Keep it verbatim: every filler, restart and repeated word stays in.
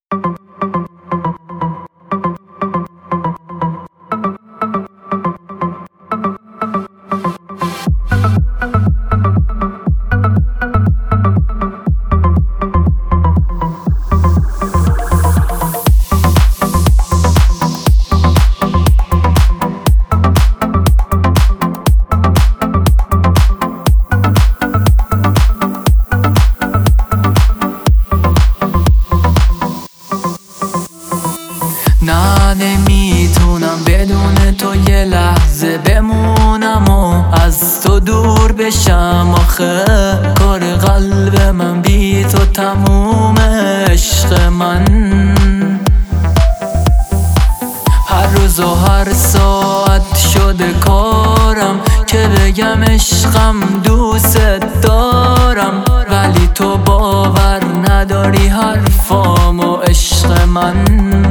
نه نمیتونم بدون تو یه لحظه بمونم و از تو دور بشم. آخه کار قلب من بی تو تموم عشق من. هر روز و هر ساعت شده کارم که بگم عشقم دوست دارم، ولی تو باور نداری حرفامو عشق من.